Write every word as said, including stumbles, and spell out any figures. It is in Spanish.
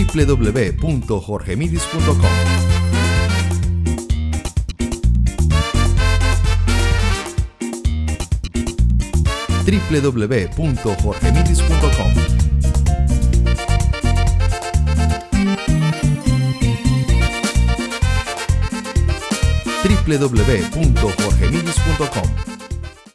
w w w punto jorge midis punto com. w w w punto jorge midis punto com. w w w punto jorge midis punto com.